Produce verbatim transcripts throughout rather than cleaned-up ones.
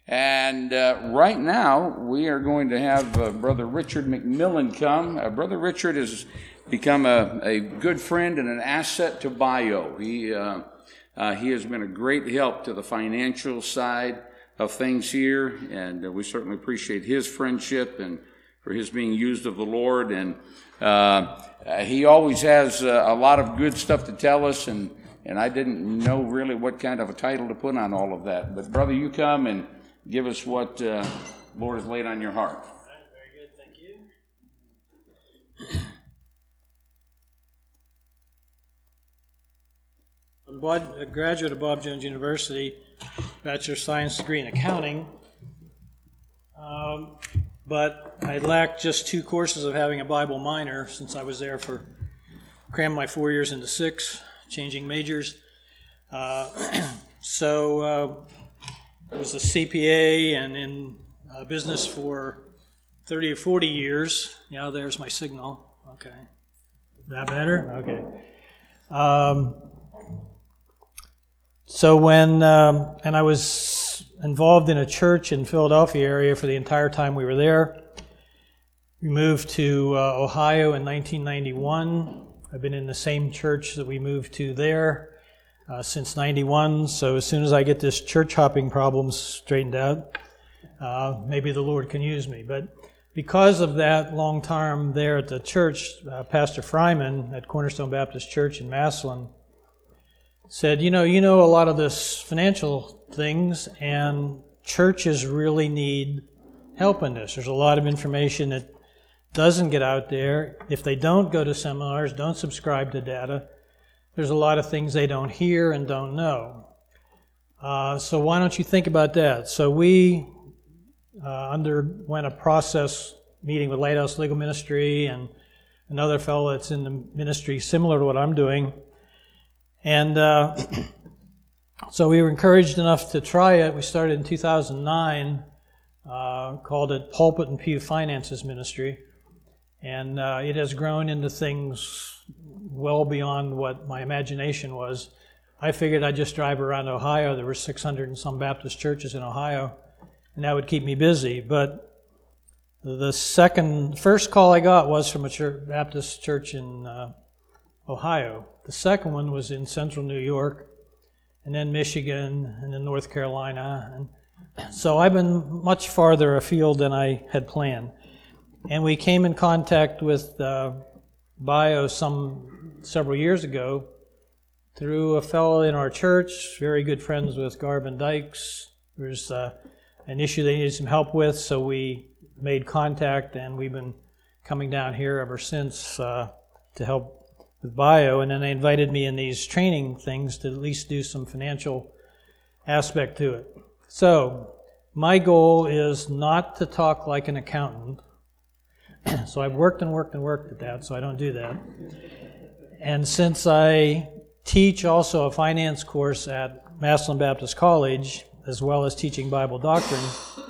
And uh, right now, we are going to have uh, Brother Richard McMillan come. Uh, Brother Richard has become a, a good friend and an asset to Bio. He, uh, uh, he has been a great help to the financial side of things here, and uh, we certainly appreciate his friendship and for his being used of the Lord. And uh, he always has uh, a lot of good stuff to tell us, and, and I didn't know really what kind of a title to put on all of that. But, brother, you come and give us what uh, the Lord has laid on your heart. All right, very good, thank you. I'm a graduate of Bob Jones University, Bachelor of Science degree in accounting, um, but I lacked just two courses of having a Bible minor since I was there for, crammed my four years into six, changing majors. Uh, so uh, I was a C P A and in uh, business for thirty or forty years. Yeah, there's my signal. Okay. Is that better? Okay. Um, so when, um, and I was involved in a church in Philadelphia area for the entire time we were there. We moved to uh, Ohio in nineteen ninety-one. I've been in the same church that we moved to there uh, since ninety-one. So as soon as I get this church hopping problem straightened out, uh, maybe the Lord can use me. But because of that long term there at the church, uh, Pastor Fryman at Cornerstone Baptist Church in Massillon said, you know, you know a lot of this financial things, and churches really need help in this. There's a lot of information that doesn't get out there. If they don't go to seminars, don't subscribe to data, there's a lot of things they don't hear and don't know. Uh, so why don't you think about that? So we uh, underwent a process meeting with Lighthouse Legal Ministry and another fellow that's in the ministry similar to what I'm doing. And uh, so we were encouraged enough to try it. We started in two thousand nine, uh, called it Pulpit and Pew Finances Ministry. And uh, it has grown into things well beyond what my imagination was. I figured I'd just drive around Ohio. There were six hundred and some Baptist churches in Ohio, and that would keep me busy. But the second, first call I got was from a church, Baptist church in uh, Ohio. The second one was in central New York, and then Michigan, and then North Carolina. And so I've been much farther afield than I had planned. And we came in contact with uh, Bio some several years ago through a fellow in our church, very good friends with Garvin Dykes. There's uh, an issue they needed some help with, so we made contact, and we've been coming down here ever since uh, to help with Bio. And then they invited me in these training things to at least do some financial aspect to it. So my goal is not to talk like an accountant. So I've worked and worked and worked at that, so I don't do that. And since I teach also a finance course at Massillon Baptist College, as well as teaching Bible doctrine,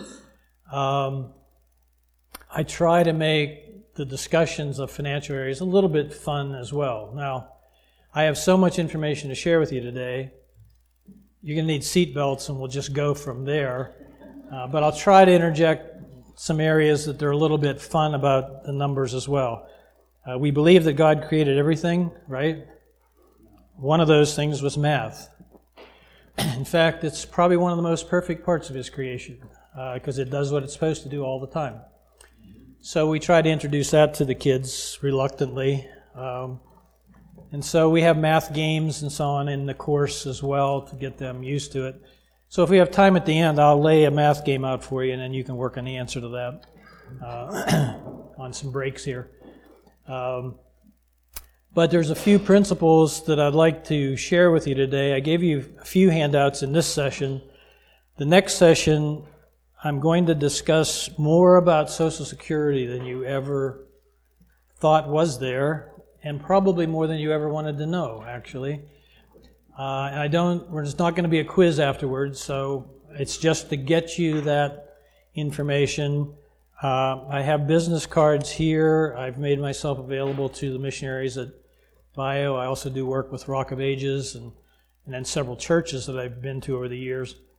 um, I try to make the discussions of financial areas a little bit fun as well. Now, I have so much information to share with you today. You're going to need seat belts, and we'll just go from there. Uh, but I'll try to interject some areas that they're a little bit fun about the numbers as well. Uh, we believe that God created everything, right? One of those things was math. In fact, it's probably one of the most perfect parts of His creation because uh, it does what it's supposed to do all the time. So we try to introduce that to the kids reluctantly. Um, and so we have math games and so on in the course as well to get them used to it. So if we have time at the end, I'll lay a math game out for you, and then you can work on the answer to that uh, on some breaks here. Um, but there's a few principles that I'd like to share with you today. I gave you a few handouts in this session. The next session, I'm going to discuss more about Social Security than you ever thought was there, and probably more than you ever wanted to know, actually. Uh, and I don't, there's not going to be a quiz afterwards, so it's just to get you that information. Uh, I have business cards here. I've made myself available to the missionaries at Bio. I also do work with Rock of Ages and, and then several churches that I've been to over the years.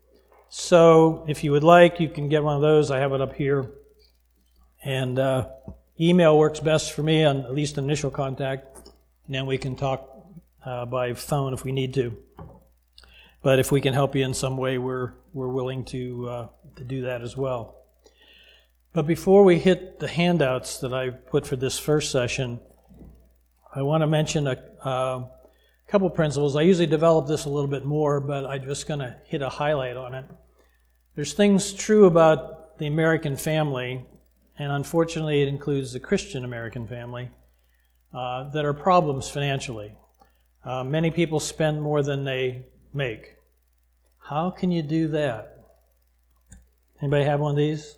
So if you would like, you can get one of those. I have it up here. And uh, email works best for me, on at least initial contact. And then we can talk uh, by phone if we need to. But if we can help you in some way, we're we're willing to uh, to do that as well. But before we hit the handouts that I put for this first session, I want to mention a uh, couple principles. I usually develop this a little bit more, but I'm just going to hit a highlight on it. There's things true about the American family, and unfortunately it includes the Christian American family, uh, that are problems financially. Uh, many people spend more than they make. How can you do that? Anybody have one of these?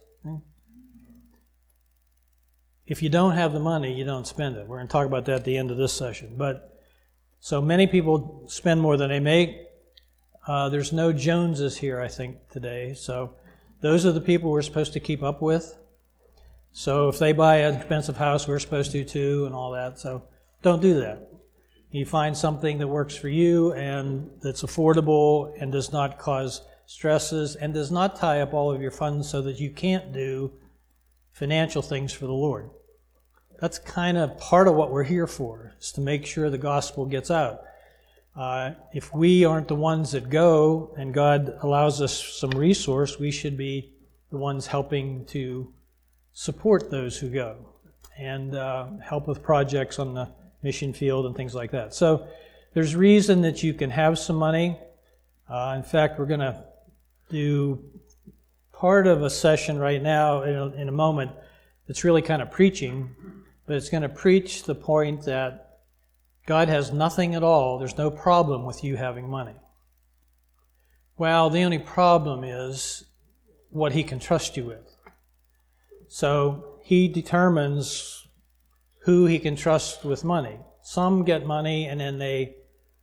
If you don't have the money, you don't spend it. We're going to talk about that at the end of this session. But so many people spend more than they make. Uh, there's no Joneses here, I think, today. So those are the people we're supposed to keep up with. So if they buy an expensive house, we're supposed to too, and all that. So don't do that. You find something that works for you and that's affordable and does not cause stresses and does not tie up all of your funds so that you can't do financial things for the Lord. That's kind of part of what we're here for, is to make sure the gospel gets out. Uh, if we aren't the ones that go and God allows us some resource, we should be the ones helping to support those who go and uh, help with projects on the mission field and things like that. So there's reason that you can have some money. Uh, in fact, we're going to do part of a session right now in a, in a moment that's really kind of preaching, but it's going to preach the point that God has nothing at all. There's no problem with you having money. Well, the only problem is what He can trust you with. So He determines who He can trust with money. Some get money and then they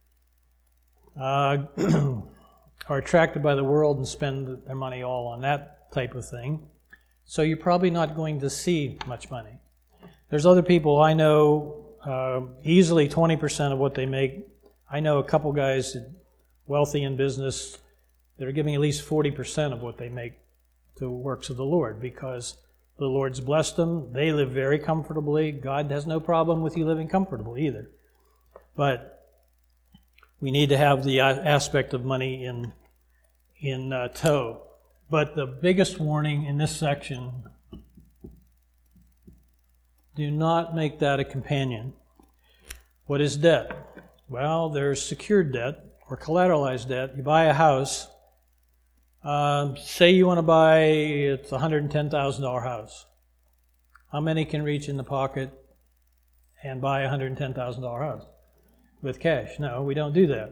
uh, are attracted by the world and spend their money all on that type of thing. So you're probably not going to see much money. There's other people I know, uh, easily twenty percent of what they make. I know a couple guys wealthy in business that are giving at least forty percent of what they make to works of the Lord because the Lord's blessed them. They live very comfortably. God has no problem with you living comfortably either. But we need to have the aspect of money in in uh, tow. But the biggest warning in this section, do not make that a companion. What is debt? Well, there's secured debt or collateralized debt. You buy a house. Uh, say you want to buy, it's a one hundred ten thousand dollars house. How many can reach in the pocket and buy a one hundred ten thousand dollars house with cash? No, we don't do that.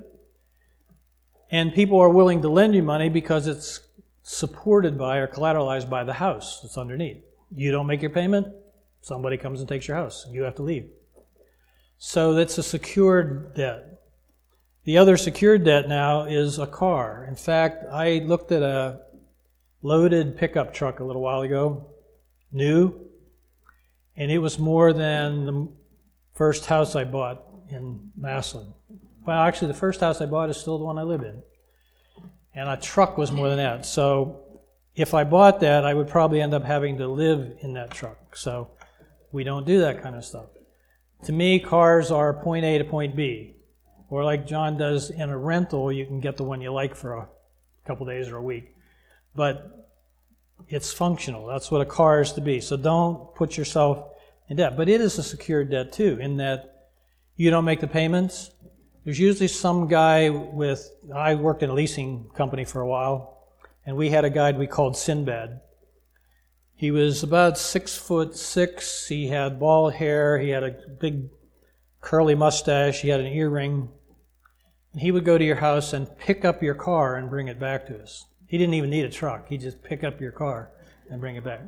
And people are willing to lend you money because it's supported by or collateralized by the house that's underneath. You don't make your payment, somebody comes and takes your house. You have to leave. So that's a secured debt. The other secured debt now is a car. In fact, I looked at a loaded pickup truck a little while ago, new, and it was more than the first house I bought in Massillon. Well, actually, the first house I bought is still the one I live in. And a truck was more than that. So if I bought that, I would probably end up having to live in that truck. So we don't do that kind of stuff. To me, cars are point A to point B. Or like John does in a rental, you can get the one you like for a couple days or a week. But it's functional. That's what a car is to be. So don't put yourself in debt. But it is a secured debt too, in that you don't make the payments. There's usually some guy with, I worked in a leasing company for a while, and we had a guy we called Sinbad. He was about six foot six. He had bald hair. He had a big curly mustache. He had an earring. And he would go to your house and pick up your car and bring it back to us. He didn't even need a truck. He'd just pick up your car and bring it back.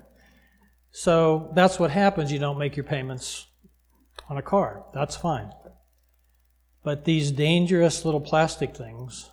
So that's what happens. You don't make your payments on a car. That's fine. But these dangerous little plastic things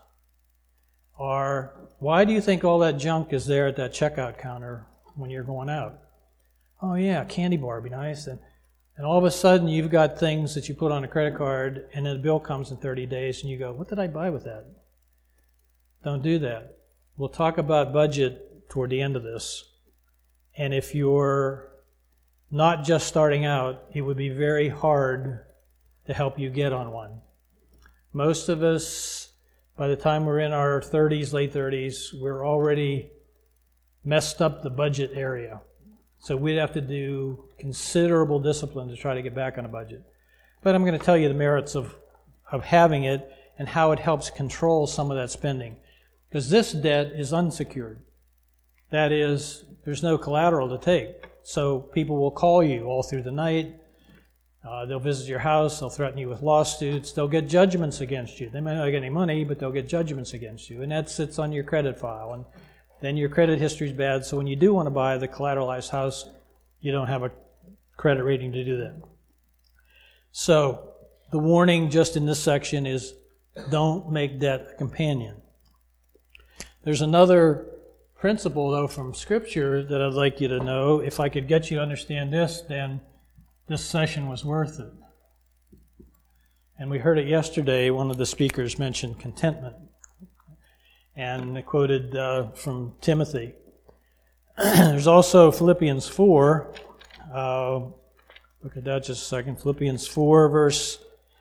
are, why do you think all that junk is there at that checkout counter when you're going out? Oh yeah, candy bar would be nice. And, and all of a sudden you've got things that you put on a credit card and then the bill comes in thirty days and you go, what did I buy with that? Don't do that. We'll talk about budget toward the end of this. And if you're not just starting out, it would be very hard to help you get on one. Most of us, by the time we're in our thirties, late thirties, we're already messed up the budget area. So we'd have to do considerable discipline to try to get back on a budget. But I'm going to tell you the merits of, of having it and how it helps control some of that spending. Because this debt is unsecured. That is, there's no collateral to take. So people will call you all through the night. Uh, they'll visit your house. They'll threaten you with lawsuits. They'll get judgments against you. They may not get any money, but they'll get judgments against you. And that sits on your credit file. And then your credit history is bad. So when you do want to buy the collateralized house, you don't have a credit rating to do that. So the warning just in this section is don't make debt a companion. There's another principle, though, from Scripture that I'd like you to know. If I could get you to understand this, then this session was worth it. And we heard it yesterday. One of the speakers mentioned contentment. And they quoted uh, from Timothy. There's also Philippians four. Uh, look at that just a second. Philippians four, verse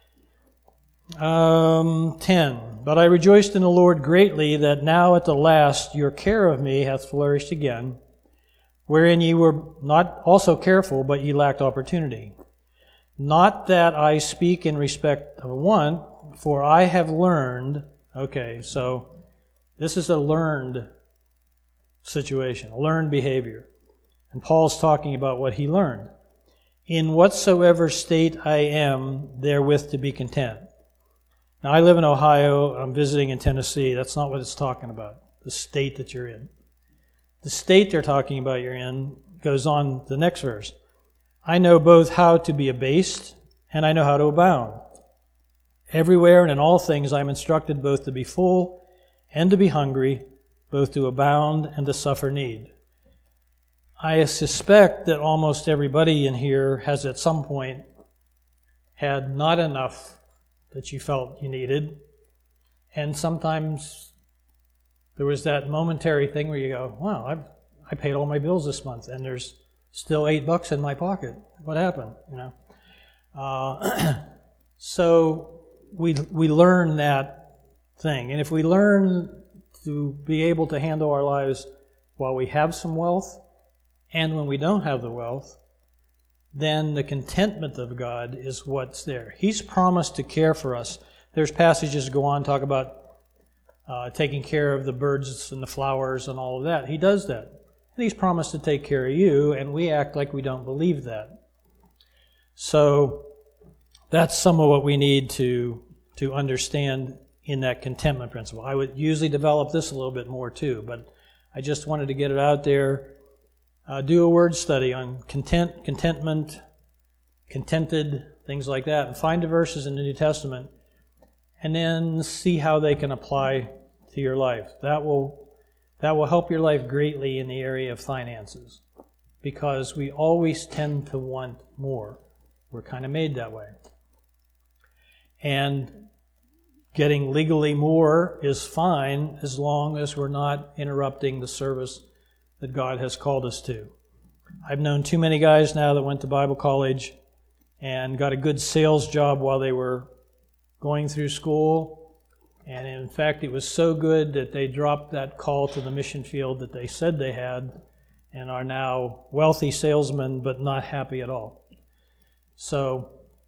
Um, ten. But I rejoiced in the Lord greatly that now at the last your care of me hath flourished again, wherein ye were not also careful, but ye lacked opportunity. Not that I speak in respect of one, for I have learned. Okay, so this is a learned situation, a learned behavior. And Paul's talking about what he learned. In whatsoever state I am, therewith to be content. Now, I live in Ohio. I'm visiting in Tennessee. That's not what it's talking about, the state that you're in. The state they're talking about you're in goes on the next verse. I know both how to be abased and I know how to abound. Everywhere and in all things I am instructed both to be full and to be hungry, both to abound and to suffer need. I suspect that almost everybody in here has at some point had not enough that you felt you needed. And sometimes there was that momentary thing where you go, wow, I've, I paid all my bills this month and there's still eight bucks in my pocket. What happened? You know. Uh, so we we learn that thing. And if we learn to be able to handle our lives while we have some wealth and when we don't have the wealth, then the contentment of God is what's there. He's promised to care for us. There's passages that go on, talk about uh, taking care of the birds and the flowers and all of that. He does that. And He's promised to take care of you, and we act like we don't believe that. So that's some of what we need to, to understand in that contentment principle. I would usually develop this a little bit more too, but I just wanted to get it out there. Uh, do a word study on content, contentment, contented, things like that, and find the verses in the New Testament, and then see how they can apply to your life. That will that will help your life greatly in the area of finances, because we always tend to want more. We're kind of made that way. And getting legally more is fine as long as we're not interrupting the service that God has called us to. I've known too many guys now that went to Bible college and got a good sales job while they were going through school. And in fact, it was so good that they dropped that call to the mission field that they said they had and are now wealthy salesmen but not happy at all. So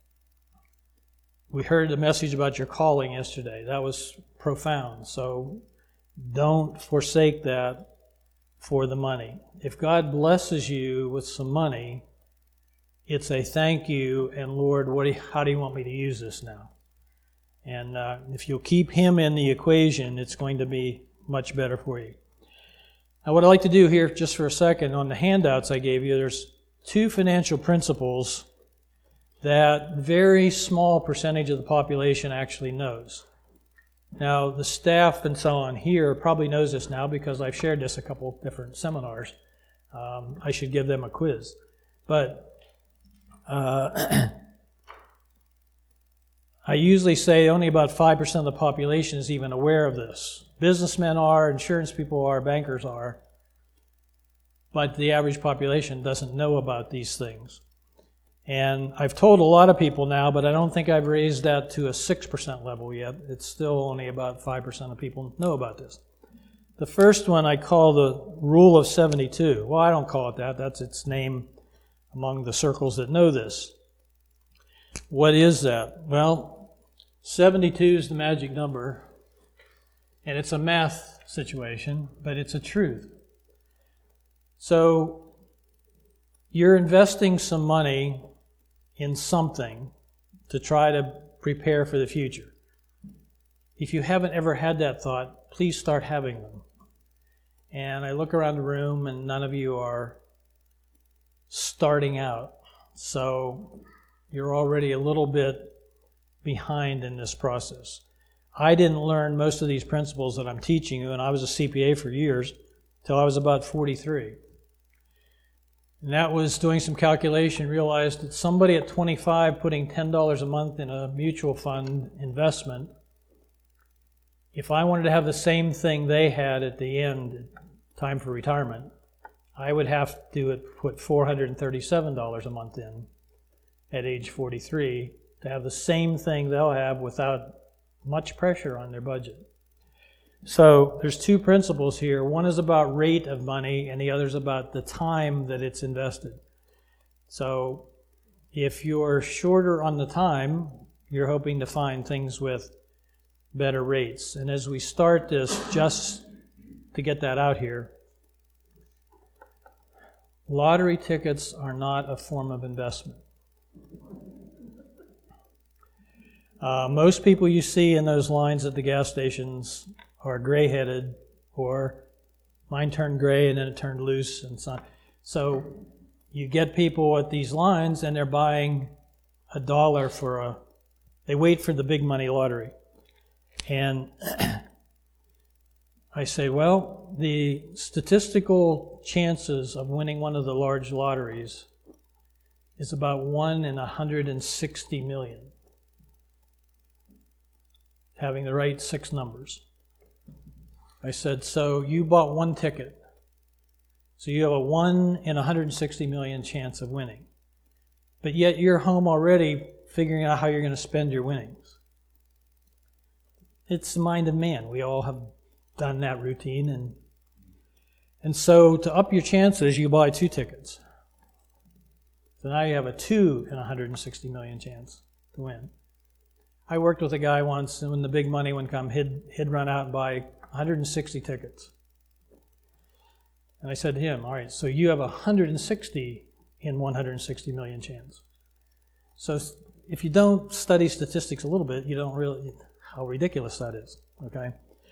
we heard the message about your calling yesterday. That was profound. So don't forsake that for the money. If God blesses you with some money, it's a thank you, and Lord, what do you, how do you want me to use this now? And uh, if you'll keep Him in the equation, it's going to be much better for you. Now, what I'd like to do here, just for a second, on the handouts I gave you, there's two financial principles that very small percentage of the population actually knows. Now, the staff and so on here probably knows this now because I've shared this a couple different seminars. Um, I should give them a quiz. But uh, I usually say only about five percent of the population is even aware of this. Businessmen are, insurance people are, bankers are, but the average population doesn't know about these things. And I've told a lot of people now, but I don't think I've raised that to a six percent level yet. It's still only about five percent of people know about this. The first one I call the Rule of seventy-two. Well, I don't call it that. That's its name among the circles that know this. What is that? Well, seventy-two is the magic number, and it's a math situation, but it's a truth. So you're investing some money in something to try to prepare for the future. If you haven't ever had that thought, please start having them. And I look around the room and none of you are starting out. So you're already a little bit behind in this process. I didn't learn most of these principles that I'm teaching you, and I was a C P A for years, till I was about forty-three. And that was doing some calculation, realized that somebody at twenty-five putting ten dollars a month in a mutual fund investment, if I wanted to have the same thing they had at the end, time for retirement, I would have to put four hundred thirty-seven dollars a month in at age forty-three to have the same thing they'll have without much pressure on their budget. So there's two principles here. One is about rate of money, and the other is about the time that it's invested. So if you're shorter on the time, you're hoping to find things with better rates. And as we start this, just to get that out here, lottery tickets are not a form of investment. Uh, most people you see in those lines at the gas stations are gray-headed, or mine turned gray and then it turned loose and so on. So you get people at these lines and they're buying a dollar for a, they wait for the big money lottery. And I say, well, the statistical chances of winning one of the large lotteries is about one in one hundred sixty million. Having the right six numbers. I said, so you bought one ticket. So you have a one in one hundred sixty million chance of winning. But yet you're home already figuring out how you're going to spend your winnings. It's the mind of man. We all have done that routine. And, and so to up your chances, you buy two tickets. So now you have a two in one hundred sixty million chance to win. I worked with a guy once, and when the big money would come, he'd, he'd run out and buy one hundred sixty tickets. And I said to him, all right, so you have a one hundred sixty in one hundred sixty million chance. So if you don't study statistics a little bit, you don't really, how ridiculous that is, okay?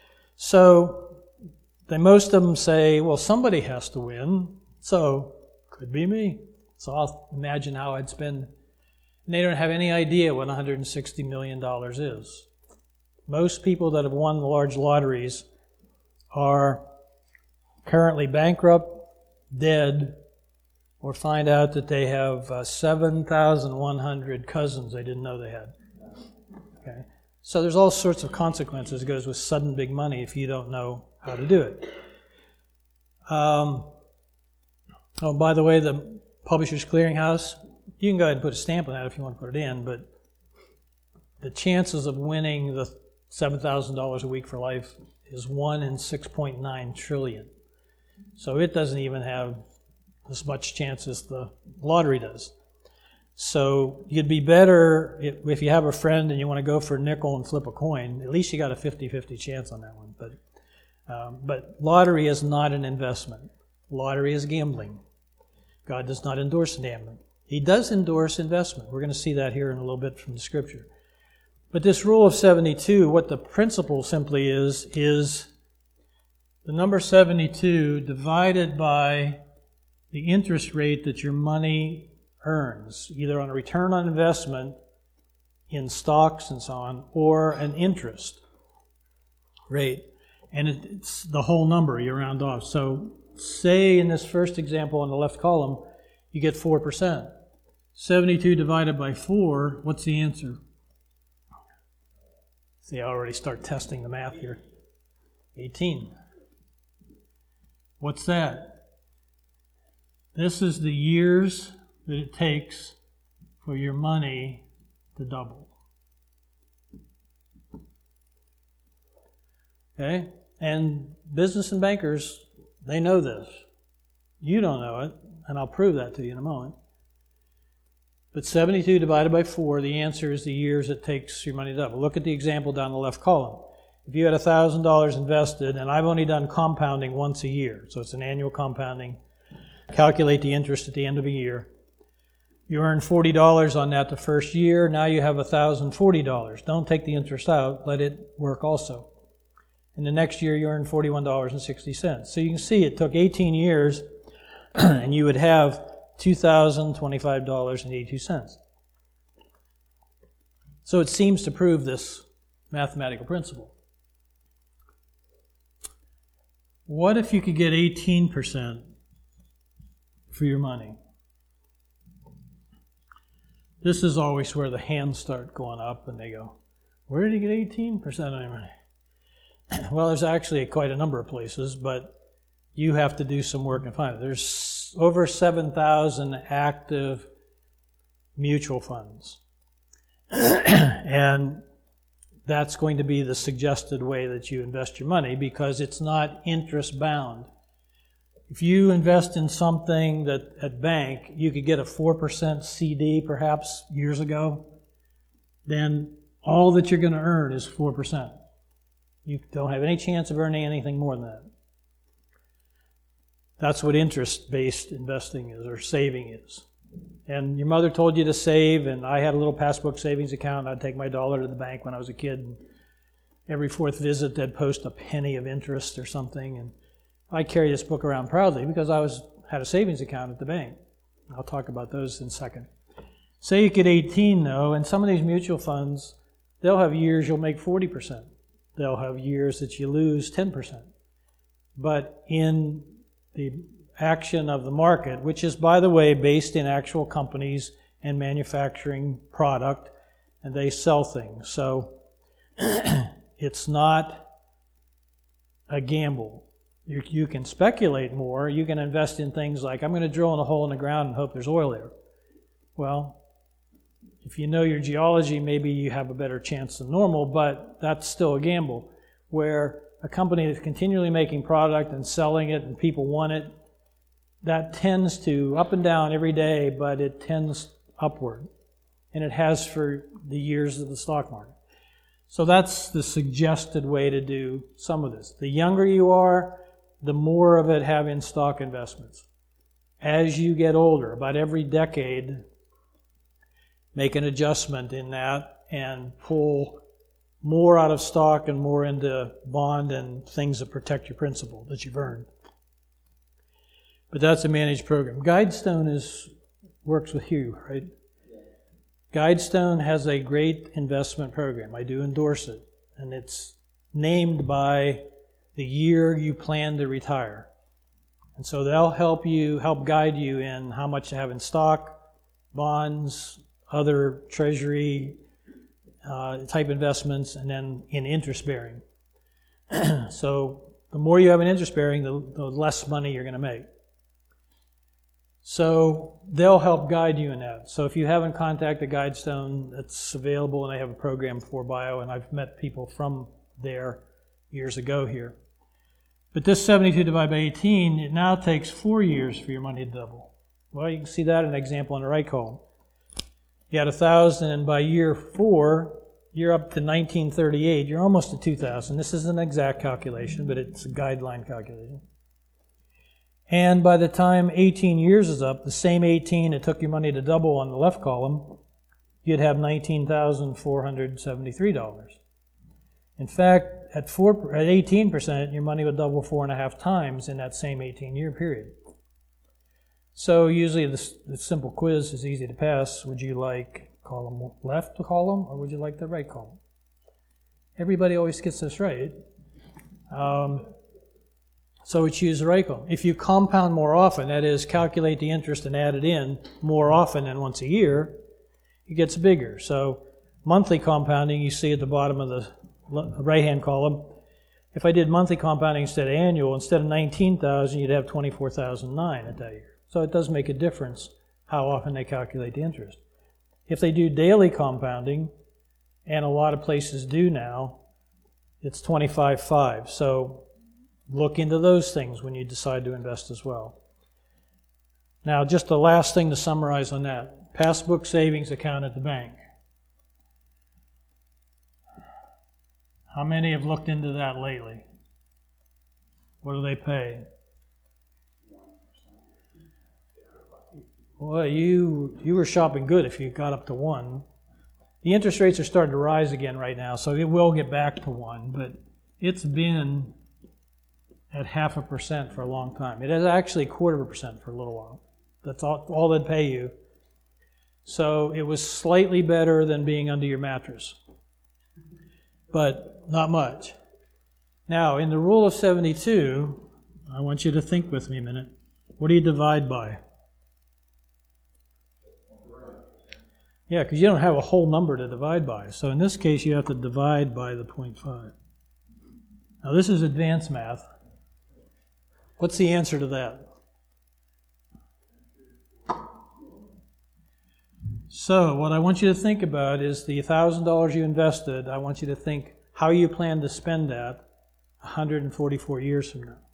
So then most of them say, well, somebody has to win, so could be me. So I'll imagine how I'd spend. And they don't have any idea what one hundred sixty million dollars is. Most people that have won the large lotteries are currently bankrupt, dead, or find out that they have uh, seven thousand one hundred cousins they didn't know they had. Okay, so there's all sorts of consequences that goes with sudden big money if you don't know how to do it. Um, oh, by the way, the Publishers Clearinghouse, you can go ahead and put a stamp on that if you want to put it in, but the chances of winning the seven thousand dollars a week for life is one in six point nine trillion. So it doesn't even have as much chance as the lottery does. So you'd be better if, if you have a friend and you want to go for a nickel and flip a coin, at least you got a fifty-fifty chance on that one. But, um, but lottery is not an investment. Lottery is gambling. God does not endorse gambling. He does endorse investment. We're going to see that here in a little bit from the Scripture. But this rule of seventy-two, what the principle simply is, is the number seventy-two divided by the interest rate that your money earns, either on a return on investment in stocks and so on, or an interest rate. And it's the whole number you round off. So say in this first example on the left column, you get four percent. seventy-two divided by four, what's the answer? See, I already start testing the math here. eighteen. What's that? This is the years that it takes for your money to double. Okay? And business and bankers, they know this. You don't know it, and I'll prove that to you in a moment. But seventy-two divided by four, the answer is the years it takes your money to double. Look at the example down the left column. If you had one thousand dollars invested, and I've only done compounding once a year, so it's an annual compounding, calculate the interest at the end of a year. You earn forty dollars on that the first year, now you have one thousand forty dollars. Don't take the interest out, let it work also. And the next year you earn forty-one dollars and sixty cents. So you can see it took eighteen years, and you would have two thousand twenty-five dollars and eighty-two cents. So it seems to prove this mathematical principle. What if you could get eighteen percent for your money? This is always where the hands start going up and they go, where did you get eighteen percent on your money? Well, there's actually quite a number of places, but you have to do some work and find it. There's over seven thousand active mutual funds. And that's going to be the suggested way that you invest your money because it's not interest bound. If you invest in something that at bank, you could get a four percent C D perhaps years ago, then all that you're going to earn is four percent. You don't have any chance of earning anything more than that. That's what interest-based investing is, or saving is. And your mother told you to save, and I had a little passbook savings account. I'd take my dollar to the bank when I was a kid. And every fourth visit, they'd post a penny of interest or something. And I carry this book around proudly because I was had a savings account at the bank. I'll talk about those in a second. Say you get eighteen, though, and some of these mutual funds, they'll have years you'll make forty percent. They'll have years that you lose ten percent. But in the action of the market, which is, by the way, based in actual companies and manufacturing product, and they sell things. So it's not a gamble. You, you can speculate more. You can invest in things like, I'm going to drill in a hole in the ground and hope there's oil there. Well, if you know your geology, maybe you have a better chance than normal, but that's still a gamble. Where a company that's continually making product and selling it and people want it, that tends to up and down every day, but it tends upward. And it has for the years of the stock market. So that's the suggested way to do some of this. The younger you are, the more of it have in stock investments. As you get older, about every decade, make an adjustment in that and pull more out of stock and more into bond and things that protect your principal that you've earned. But that's a managed program. Guidestone is works with Hugh, right? Guidestone has a great investment program. I do endorse it. And it's named by the year you plan to retire. And so they'll help you, help guide you in how much to have in stock, bonds, other treasury uh, type investments, and then in interest bearing. So the more you have in interest bearing, the, the less money you're going to make. So they'll help guide you in that. So if you haven't contacted Guidestone, it's available, and they have a program for bio, and I've met people from there years ago here. But this seventy-two divided by eighteen, it now takes four years for your money to double. Well, you can see that in an example on the right column. You had one thousand, and by year four, you're up to nineteen thirty-eight. You're almost to two thousand. This is an exact calculation, but it's a guideline calculation. And by the time eighteen years is up, the same eighteen it took your money to double on the left column, you'd have nineteen thousand four hundred seventy-three dollars. In fact, at four, at eighteen percent, your money would double four and a half times in that same eighteen-year period. So usually this, this simple quiz is easy to pass. Would you like column left column, or would you like the right column? Everybody always gets this right. Um, So we choose the right column. If you compound more often, that is, calculate the interest and add it in more often than once a year, it gets bigger. So monthly compounding, you see at the bottom of the right-hand column, if I did monthly compounding instead of annual, instead of nineteen thousand, you'd have twenty-four thousand nine at that year. So it does make a difference how often they calculate the interest. If they do daily compounding, and a lot of places do now, it's twenty-five thousand five hundred. So look into those things when you decide to invest as well. Now, just the last thing to summarize on that. Passbook savings account at the bank. How many have looked into that lately? What do they pay? Well, you you were shopping good if you got up to one. The interest rates are starting to rise again right now, so it will get back to one, but it's been at half a percent for a long time. It is actually a quarter of a percent for a little while. That's all, all they'd pay you. So it was slightly better than being under your mattress, but not much. Now, in the rule of seventy-two, I want you to think with me a minute. What do you divide by? Yeah, because you don't have a whole number to divide by. So in this case, you have to divide by the zero point five. Now, this is advanced math. What's the answer to that? So what I want you to think about is the one thousand dollars you invested, I want you to think how you plan to spend that one hundred forty-four years from now.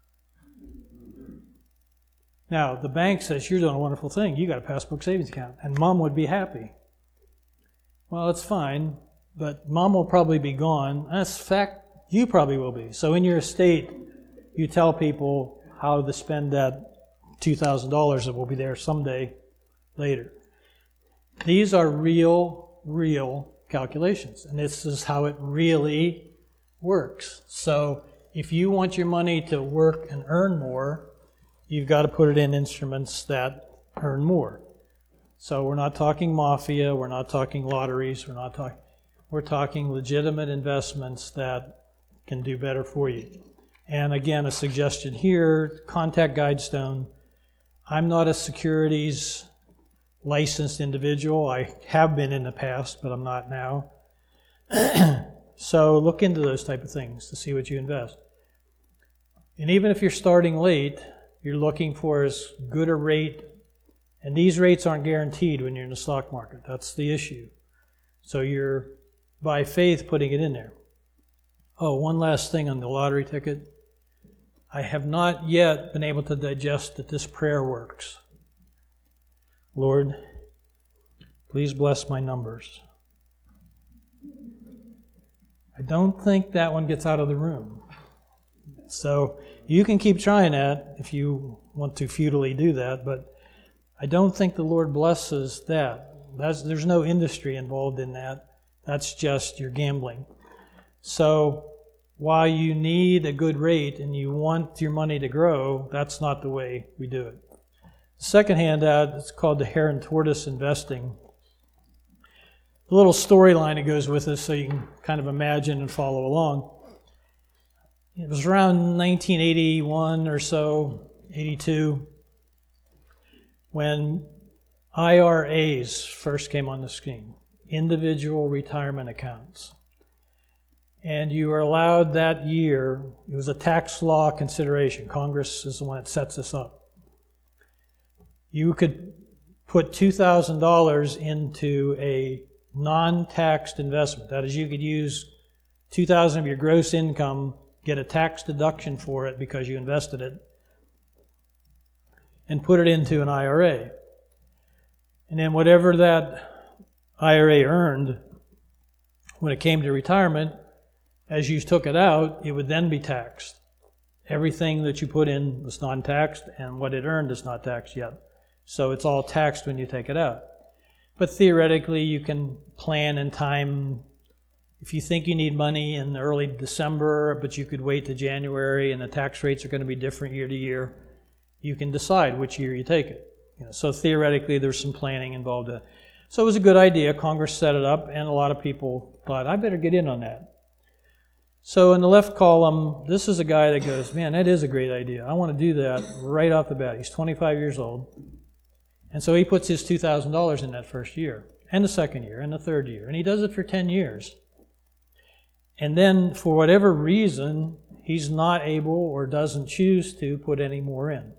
Now, the bank says, you're doing a wonderful thing. You got a passbook savings account, and Mom would be happy. Well, it's fine, but Mom will probably be gone. As a fact, you probably will be. So in your estate, you tell people how to spend that two thousand dollars that will be there someday later. These are real, real calculations, and this is how it really works. So if you want your money to work and earn more, you've got to put it in instruments that earn more. So we're not talking mafia, we're not talking lotteries, we're not talking, we're talking legitimate investments that can do better for you. And again, a suggestion here, contact Guidestone. I'm not a securities licensed individual. I have been in the past, but I'm not now. So look into those type of things to see what you invest. And even if you're starting late, you're looking for as good a rate, and these rates aren't guaranteed when you're in the stock market. That's the issue. So you're, by faith, putting it in there. Oh, one last thing on the lottery ticket. I have not yet been able to digest that this prayer works. Lord, please bless my numbers. I don't think that one gets out of the room. So you can keep trying that if you want to futilely do that, but I don't think the Lord blesses that. That's, there's no industry involved in that. That's just your gambling. So while you need a good rate and you want your money to grow, that's not the way we do it. The second handout is called the Hare and Tortoise Investing. A little storyline that goes with this so you can kind of imagine and follow along. It was around nineteen eighty-one or so, eighty-two, when I R As first came on the scene, individual retirement accounts. And you were allowed that year, it was a tax law consideration. Congress is the one that sets this up. You could put two thousand dollars into a non-taxed investment. That is, you could use two thousand dollars of your gross income, get a tax deduction for it because you invested it, and put it into an I R A. And then whatever that I R A earned, when it came to retirement, as you took it out, it would then be taxed. Everything that you put in was non-taxed, and what it earned is not taxed yet. So it's all taxed when you take it out. But theoretically, you can plan in time. If you think you need money in early December, but you could wait to January, and the tax rates are going to be different year to year, you can decide which year you take it. You know, so theoretically, there's some planning involved. So it was a good idea. Congress set it up, and a lot of people thought, I better get in on that. So in the left column, this is a guy that goes, man, that is a great idea. I want to do that right off the bat. He's twenty-five years old. And so he puts his two thousand dollars in that first year, and the second year, and the third year. And he does it for ten years. And then, for whatever reason, he's not able or doesn't choose to put any more in.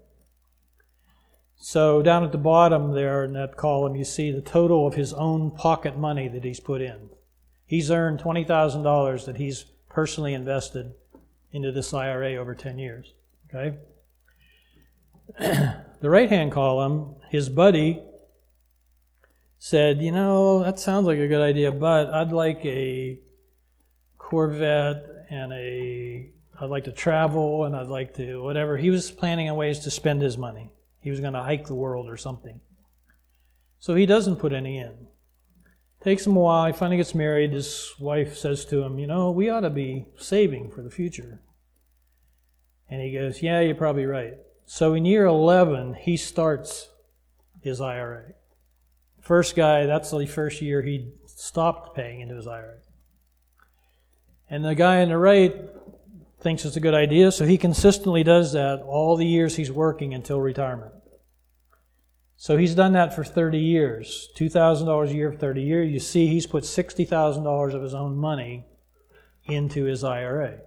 So down at the bottom there in that column, you see the total of his own pocket money that he's put in. He's earned twenty thousand dollars that he's personally invested into this I R A over ten years. Okay? The right-hand column, his buddy said, you know, that sounds like a good idea, but I'd like a Corvette and a, I'd like to travel and I'd like to whatever. He was planning on ways to spend his money. He was going to hike the world or something. So he doesn't put any in. Takes him a while. He finally gets married. His wife says to him, you know, we ought to be saving for the future. And he goes, yeah, you're probably right. So in year eleven, he starts his I R A. First guy, that's the first year he stopped paying into his I R A. And the guy on the right thinks it's a good idea, so he consistently does that all the years he's working until retirement. So he's done that for thirty years, two thousand dollars a year for thirty years. You see he's put sixty thousand dollars of his own money into his I R A.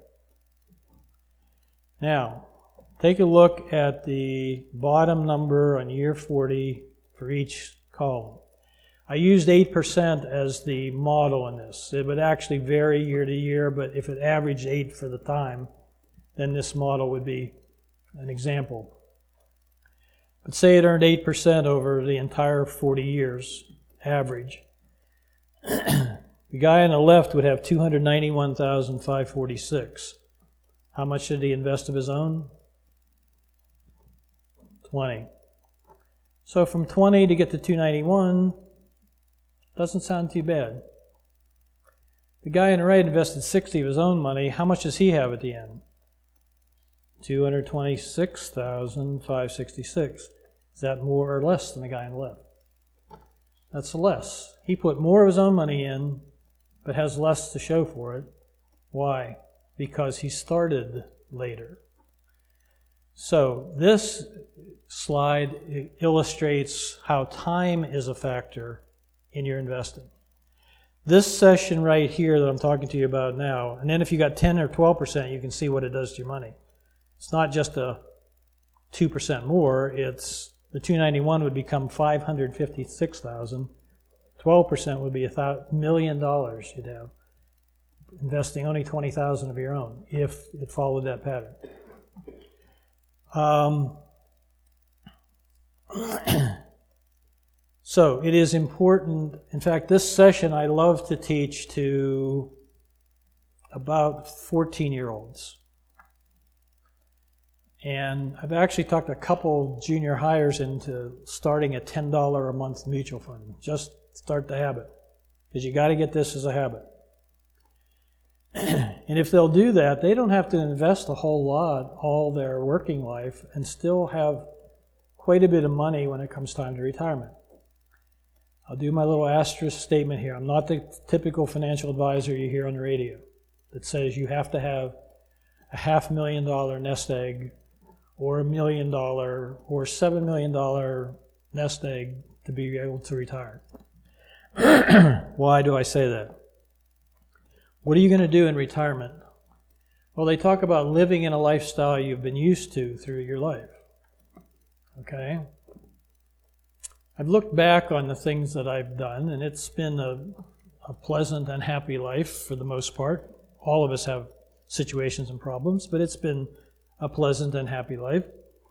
Now, take a look at the bottom number on year forty for each column. I used eight percent as the model in this. It would actually vary year to year, but if it averaged eight for the time, then this model would be an example. But say it earned eight percent over the entire forty years average. The guy on the left would have two hundred ninety-one thousand five hundred forty-six. How much did he invest of his own? twenty. So from twenty to get to two hundred ninety-one doesn't sound too bad. The guy on the right invested sixty of his own money. How much does he have at the end? two hundred twenty-six thousand five hundred sixty-six. Is that more or less than the guy on the left? That's less. He put more of his own money in, but has less to show for it. Why? Because he started later. So this slide illustrates how time is a factor in your investing. This session right here that I'm talking to you about now, and then if you got ten or twelve percent, you can see what it does to your money. It's not just a two percent more, it's the two hundred ninety-one would become five hundred fifty-six thousand. twelve percent would be a million dollars you'd have, investing only twenty thousand of your own, if it followed that pattern. Um, so it is important. In fact, this session I love to teach to about fourteen-year-olds. And I've actually talked a couple junior hires into starting a ten dollars a month mutual fund. Just start the habit, because you got to get this as a habit. And if they'll do that, they don't have to invest a whole lot all their working life and still have quite a bit of money when it comes time to retirement. I'll do my little asterisk statement here. I'm not the typical financial advisor you hear on the radio that says you have to have a half million dollar nest egg or a million dollar or seven million dollar nest egg to be able to retire. Why do I say that? What are you going to do in retirement? Well, they talk about living in a lifestyle you've been used to through your life. Okay? I've looked back on the things that I've done, and it's been a, a pleasant and happy life for the most part. All of us have situations and problems, but it's been a pleasant and happy life.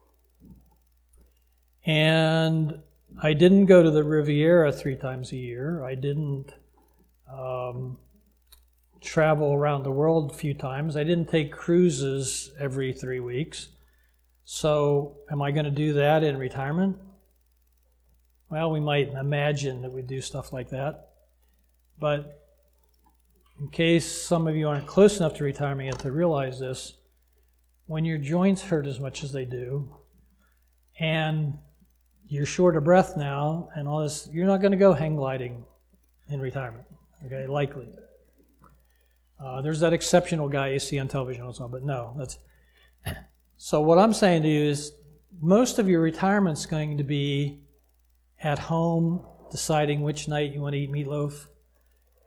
And I didn't go to the Riviera three times a year. I didn't um, travel around the world a few times. I didn't take cruises every three weeks. So am I going to do that in retirement? Well, we might imagine that we do stuff like that. But in case some of you aren't close enough to retirement yet to realize this, when your joints hurt as much as they do, and you're short of breath now, and all this, you're not going to go hang gliding in retirement, okay, likely. Uh, there's that exceptional guy you see on television also, but no. that's. So what I'm saying to you is most of your retirement's going to be at home deciding which night you want to eat meatloaf,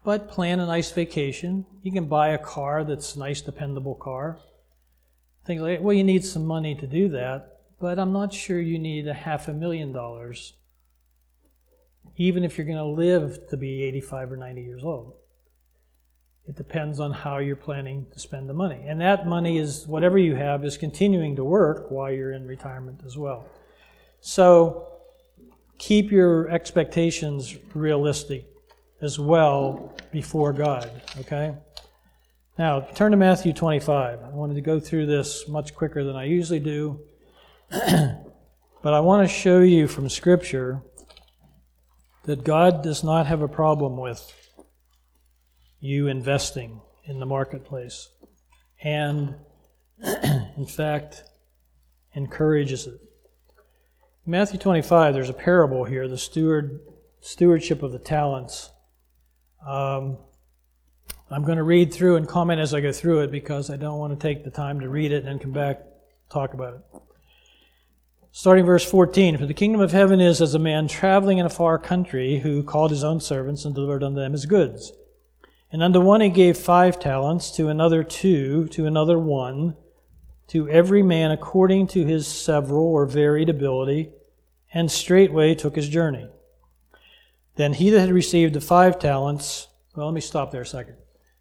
but plan a nice vacation. You can buy a car that's a nice, dependable car. Things like, well, you need some money to do that, but I'm not sure you need a half a million dollars, even if you're going to live to be eighty-five or ninety years old. It depends on how you're planning to spend the money. And that money is, whatever you have, is continuing to work while you're in retirement as well. So keep your expectations realistic as well before God, okay? Now, turn to Matthew twenty-five. I wanted to go through this much quicker than I usually do. But I want to show you from Scripture that God does not have a problem with you investing in the marketplace, and in fact encourages it. In Matthew twenty-five, there's a parable here, the steward stewardship of the talents. Um, I'm going to read through and comment as I go through it because I don't want to take the time to read it and then come back and talk about it. Starting verse fourteen, "For the kingdom of heaven is as a man traveling in a far country, who called his own servants and delivered unto them his goods. And unto one he gave five talents, to another two, to another one, to every man according to his several or varied ability, and straightway took his journey. Then he that had received the five talents," well, let me stop there a second.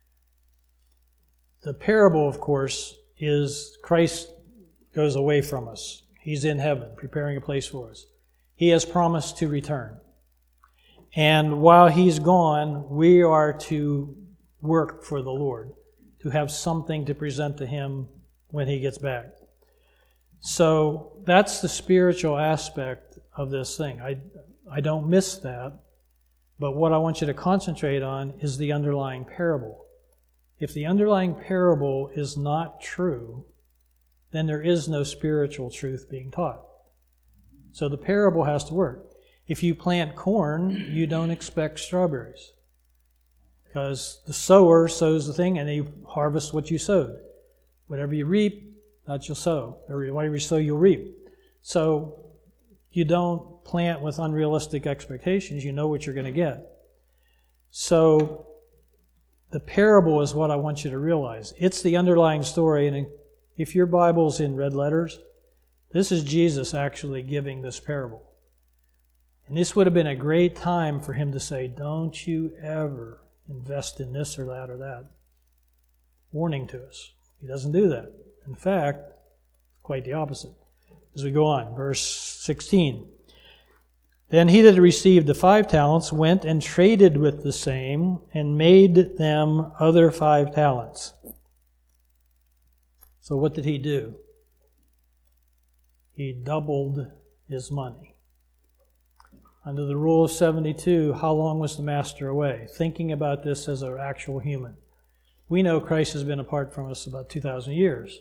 The parable, of course, is Christ goes away from us. He's in heaven, preparing a place for us. He has promised to return. And while he's gone, we are to work for the Lord, to have something to present to him when he gets back. So that's the spiritual aspect of this thing. I, I don't miss that, but what I want you to concentrate on is the underlying parable. If the underlying parable is not true, then there is no spiritual truth being taught. So the parable has to work. If you plant corn, you don't expect strawberries, because the sower sows the thing and you harvest what you sowed. Whatever you reap, that you'll sow. Or whatever you sow, you'll reap. So you don't plant with unrealistic expectations. You know what you're going to get. So the parable is what I want you to realize. It's the underlying story, and if your Bible's in red letters, this is Jesus actually giving this parable. And this would have been a great time for him to say, don't you ever invest in this or that or that. Warning to us. He doesn't do that. In fact, quite the opposite. As we go on, verse sixteen. "Then he that received the five talents went and traded with the same, and made them other five talents." So what did he do? He doubled his money. Under the rule of seventy-two, how long was the master away? Thinking about this as an actual human. We know Christ has been apart from us about two thousand years.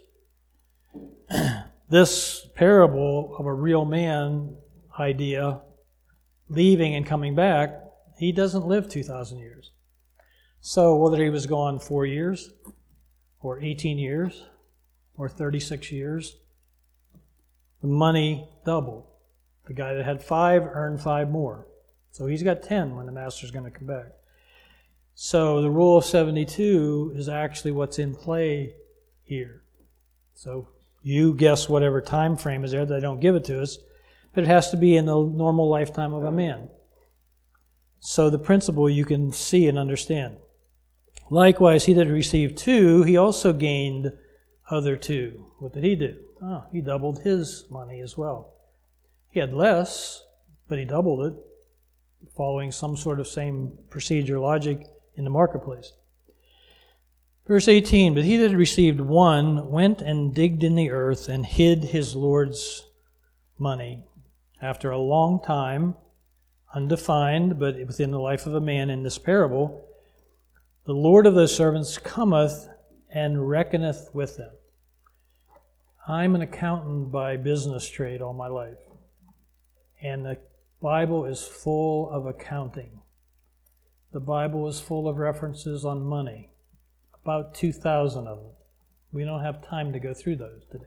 This parable of a real man idea, leaving and coming back, he doesn't live two thousand years. So whether he was gone four years, or eighteen years, or thirty-six years, the money doubled. The guy that had five earned five more. So he's got ten when the master's going to come back. So the rule of seventy-two is actually what's in play here. So you guess whatever time frame is there. They don't give it to us, but it has to be in the normal lifetime of a man. So the principle you can see and understand. Likewise, he that received two, he also gained other two. What did he do? Oh, he doubled his money as well. He had less, but he doubled it, following some sort of same procedure logic in the marketplace. Verse eighteen, "But he that received one went and digged in the earth and hid his Lord's money. After a long time, undefined, but within the life of a man in this parable, the Lord of those servants cometh and reckoneth with them." I'm an accountant by business trade all my life. And the Bible is full of accounting. The Bible is full of references on money. About two thousand of them. We don't have time to go through those today.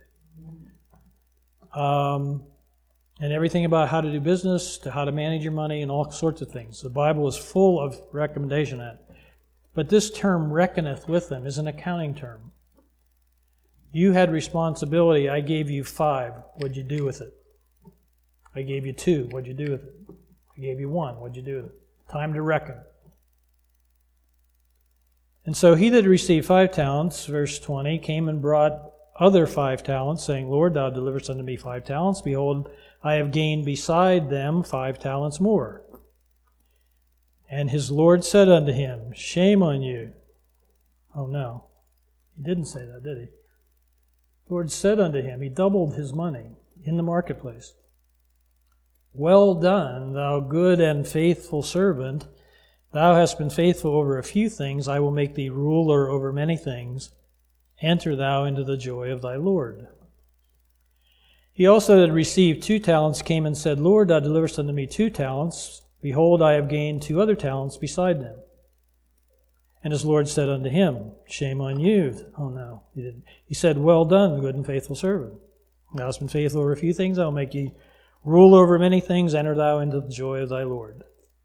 Um, and everything about how to do business, to how to manage your money, and all sorts of things. The Bible is full of recommendation on that. But this term reckoneth with them is an accounting term. You had responsibility. I gave you five. What'd you do with it? I gave you two. What'd you do with it? I gave you one. What'd you do with it? Time to reckon. And so he that received five talents, verse twenty, came and brought other five talents, saying, Lord, thou deliverest unto me five talents. Behold, I have gained beside them five talents more. And his Lord said unto him, Shame on you. Oh no, he didn't say that, did he? The Lord said unto him, he doubled his money in the marketplace. Well done, thou good and faithful servant. Thou hast been faithful over a few things. I will make thee ruler over many things. Enter thou into the joy of thy Lord. He also that received two talents came and said, Lord, thou deliverest unto me two talents. Behold, I have gained two other talents beside them. And his Lord said unto him, Shame on you. Oh no, he didn't. He said, Well done, good and faithful servant. Thou hast been faithful over a few things. I will make thee rule over many things. Enter thou into the joy of thy Lord.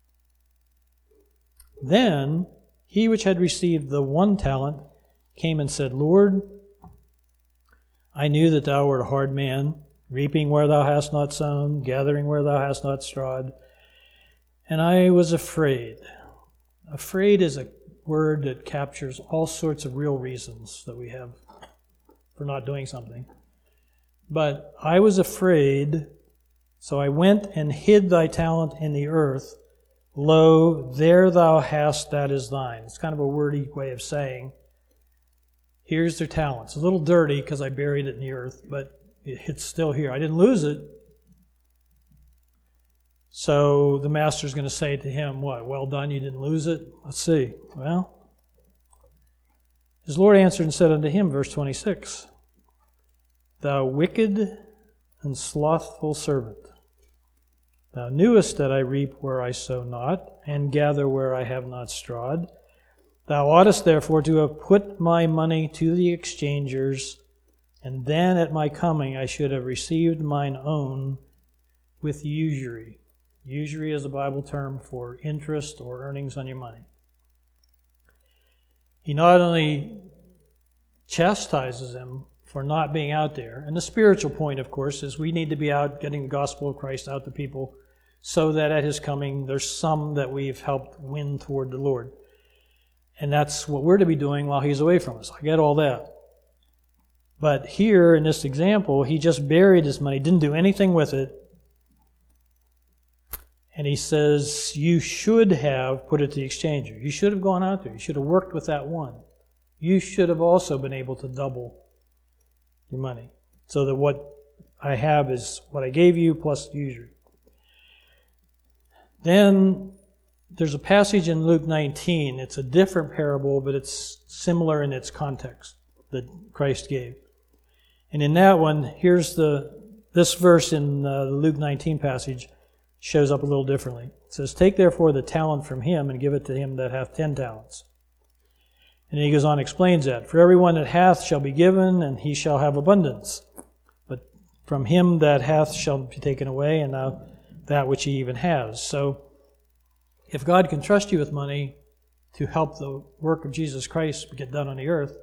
Then he which had received the one talent came and said, Lord, I knew that thou wert a hard man, reaping where thou hast not sown, gathering where thou hast not strawed. And I was afraid. Afraid is a word that captures all sorts of real reasons that we have for not doing something. But I was afraid, so I went and hid thy talent in the earth. Lo, there thou hast that is thine. It's kind of a wordy way of saying, here's their talent. It's a little dirty because I buried it in the earth, but it's still here. I didn't lose it. So the master's going to say to him, what? Well done, you didn't lose it? Let's see. Well, his Lord answered and said unto him, verse twenty-six, Thou wicked and slothful servant, thou knewest that I reap where I sow not, and gather where I have not strawed. Thou oughtest therefore to have put my money to the exchangers, and then at my coming I should have received mine own with usury. Usury is a Bible term for interest or earnings on your money. He not only chastises him for not being out there, and the spiritual point, of course, is we need to be out getting the gospel of Christ out to people so that at his coming there's some that we've helped win toward the Lord. And that's what we're to be doing while he's away from us. I get all that. But here in this example, he just buried his money, didn't do anything with it. And he says, you should have put it to the exchanger. You should have gone out there. You should have worked with that one. You should have also been able to double your money. So that what I have is what I gave you plus usury. Then there's a passage in Luke nineteen. It's a different parable, but it's similar in its context that Christ gave. And in that one, here's the this verse in uh, the Luke nineteen passage shows up a little differently. It says, Take therefore the talent from him and give it to him that hath ten talents. And he goes on and explains that. For everyone that hath shall be given, and he shall have abundance. But from him that hath shall be taken away, and now that which he even has. So, if God can trust you with money to help the work of Jesus Christ get done on the earth,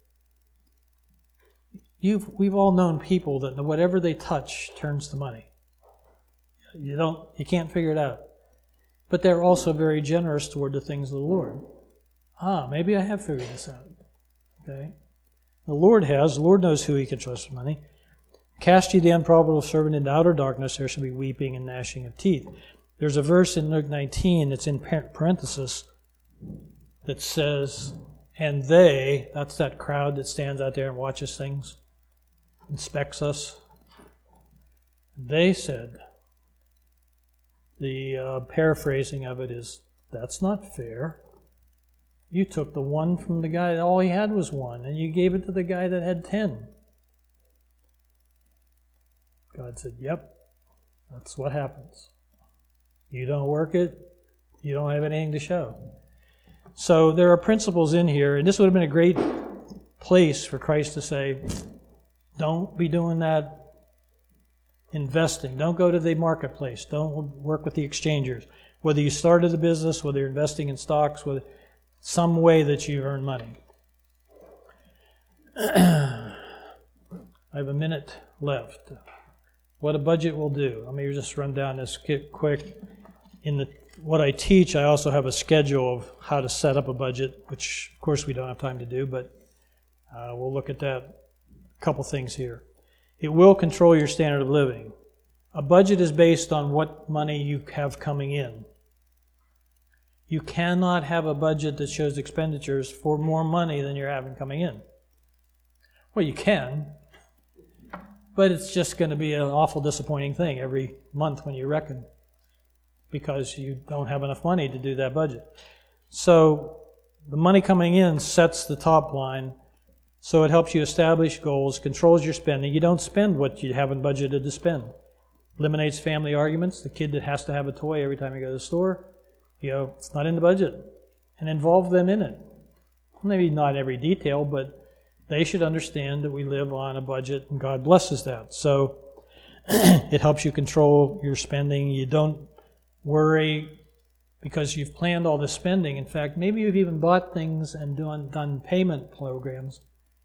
you've we've all known people that whatever they touch turns to money. You don't, you can't figure it out. But they're also very generous toward the things of the Lord. Ah, maybe I have figured this out. Okay? The Lord has. The Lord knows who he can trust with money. Cast ye the unprofitable servant into outer darkness, there shall be weeping and gnashing of teeth. There's a verse in Luke nineteen that's in parenthesis that says, and they, that's that crowd that stands out there and watches things, inspects us. They said, the uh, paraphrasing of it is, that's not fair. You took the one from the guy that all he had was one, and you gave it to the guy that had ten. God said, yep, that's what happens. You don't work it, you don't have anything to show. So there are principles in here, and this would have been a great place for Christ to say, don't be doing that investing. Don't go to the marketplace. Don't work with the exchangers. Whether you started a business, whether you're investing in stocks, whether some way that you earn money. I have a minute left. What a budget will do. Let me just run down this quick. In the what I teach, I also have a schedule of how to set up a budget, which of course we don't have time to do, but uh, we'll look at that. A couple things here. It will control your standard of living. A budget is based on what money you have coming in. You cannot have a budget that shows expenditures for more money than you're having coming in. Well, you can, but it's just going to be an awful disappointing thing every month when you reckon, because you don't have enough money to do that budget. So the money coming in sets the top line, so it helps you establish goals, controls your spending. You don't spend what you haven't budgeted to spend. Eliminates family arguments. The kid that has to have a toy every time you go to the store, you know, it's not in the budget. And involve them in it. Maybe not every detail, but they should understand that we live on a budget and God blesses that. So it helps you control your spending. You don't worry because you've planned all the spending. In fact, maybe you've even bought things and done, done payment programs,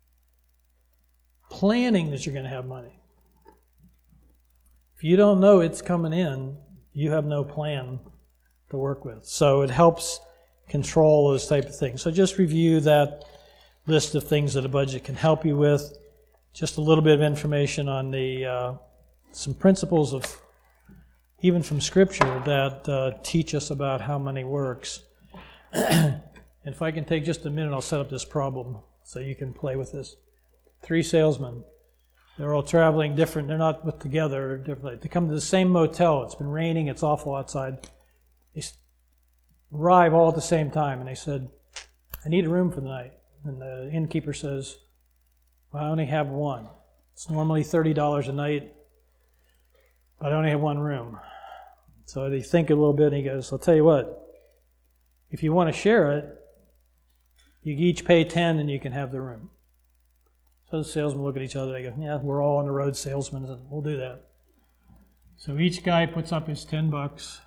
planning that you're going to have money. If you don't know it's coming in, you have no plan to work with. So it helps control those type of things. So just review that list of things that a budget can help you with. Just a little bit of information on the uh, some principles of, even from Scripture, that uh, teach us about how money works. And if I can take just a minute, I'll set up this problem so you can play with this. Three salesmen. They're all traveling different. They're not put together. Different. They come to the same motel. It's been raining. It's awful outside. They arrive all at the same time, and they said, I need a room for the night. And the innkeeper says, well, I only have one. It's normally thirty dollars a night, but I only have one room. So they think a little bit, and he goes, I'll tell you what, if you want to share it, you each pay ten and you can have the room. So the salesmen look at each other, they go, yeah, we're all on the road salesmen, and we'll do that. So each guy puts up his ten bucks.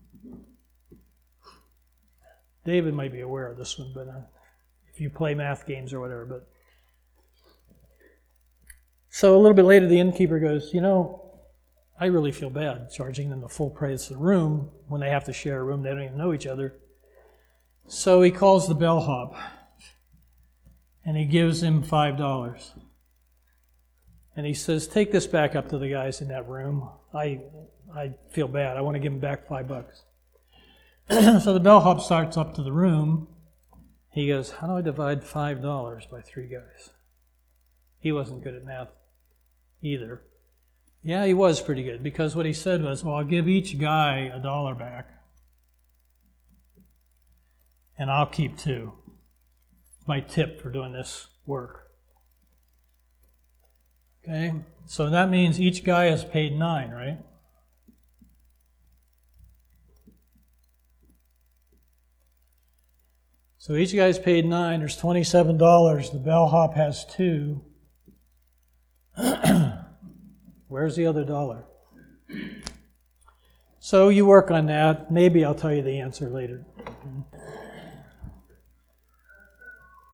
David might be aware of this one, but uh, if you play math games or whatever. But so a little bit later, the innkeeper goes, you know, I really feel bad charging them the full price of the room when they have to share a room. They don't even know each other. So he calls the bellhop, and he gives him five dollars. And he says, take this back up to the guys in that room. I I feel bad. I want to give them back five bucks. So the bellhop starts up to the room. He goes, how do I divide five dollars by three guys? He wasn't good at math either. Yeah, he was pretty good, because what he said was, well, I'll give each guy a dollar back, and I'll keep two. My tip for doing this work. Okay, so that means each guy has paid nine, right? So each guy's paid nine. There's twenty-seven dollars. The bellhop has two. Where's the other dollar? So you work on that. Maybe I'll tell you the answer later.